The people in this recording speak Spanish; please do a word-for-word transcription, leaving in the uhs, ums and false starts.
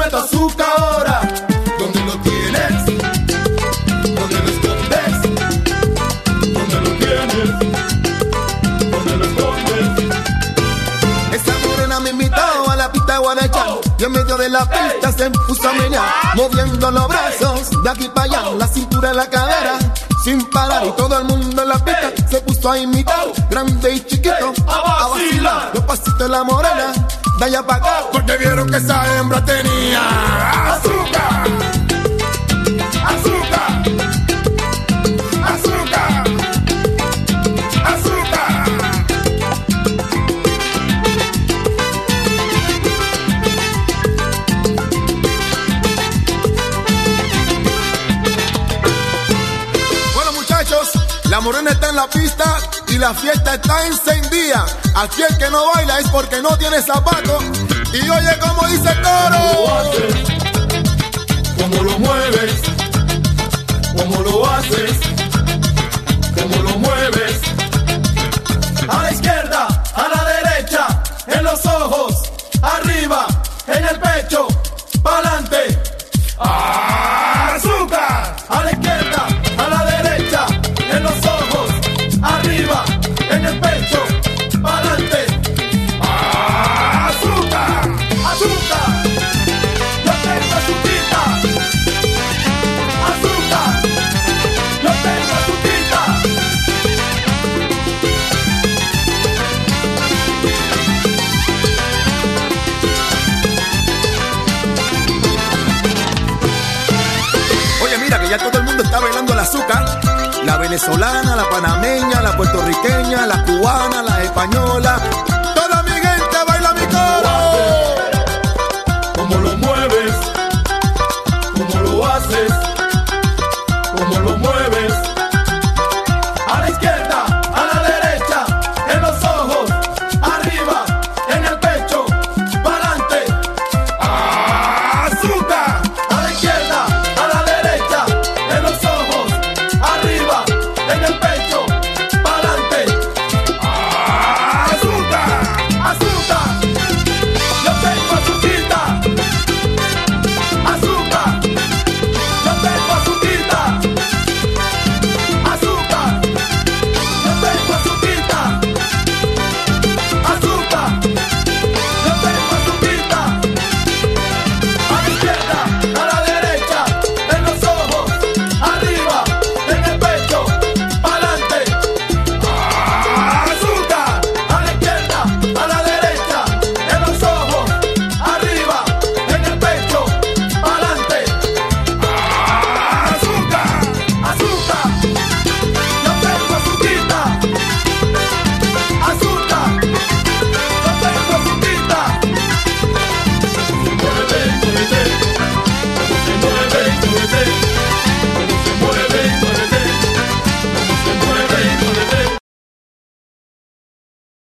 tu azúcar ahora? ¿Dónde lo tienes? ¿Dónde lo escondes? ¿Dónde lo tienes? ¿Dónde lo escondes? Esa morena me invitó a la pista de Guadalajara y en medio de la pista se puso a menear, moviendo los brazos de aquí para allá, la cintura en la cadera, sin parar, y todo el mundo en la pista se puso a imitar, grande y chiquito, a vacilar los pasitos de la morena, de allá para acá, porque vieron que esa hembra tenía azúcar, azúcar, azúcar, azúcar. Bueno, muchachos, la morena está en la pista y la fiesta está encendida. Aquí el que no baila es porque no tiene zapatos. Y oye como dice el coro. ¿Cómo lo mueves? ¿Cómo lo haces? ¿Cómo lo mueves? A la izquierda, a la derecha, en los ojos, arriba, en el pecho, pa'lante. ¡Azúcar! A la izquierda, a la derecha, en los ojos, arriba, en el pecho, pa'lante. ¡Azúcar! ¡Azúcar! Yo tengo azuquita. ¡Azúcar! Yo tengo azuquita. Oye, mira que ya todo el mundo está bailando el azúcar. La venezolana, la panameña, la puertorriqueña, la cubana, la española.